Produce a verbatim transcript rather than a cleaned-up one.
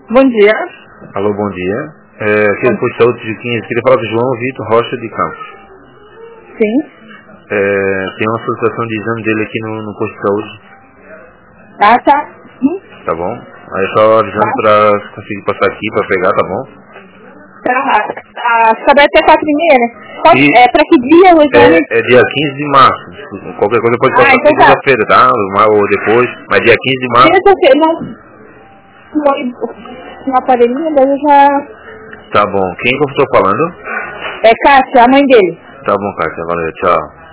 Bom dia. Alô, bom dia. É, aqui no posto de saúde de quinze, queria falar do João Vitor Rocha de Campos. Sim. É, tem uma solicitação de exame dele aqui no, no posto de saúde. Ah, tá. Sim. Tá bom? Aí só avisando Tá. pra conseguir passar aqui pra pegar, tá bom? Tá. Ah, fica aberto até quatro e meia, né? Qual- E É, pra que dia o exame? é, é dia quinze de março. Desculpa, qualquer coisa pode Ah, passar então tá. segunda-feira, tá? Ou ou depois, mas dia quinze de março. Terça-feira, não. No aparelhinho, daí eu já... Tá bom. Quem que eu estou falando? É Cássia, a mãe dele. Tá bom, Kátia. Valeu, tchau.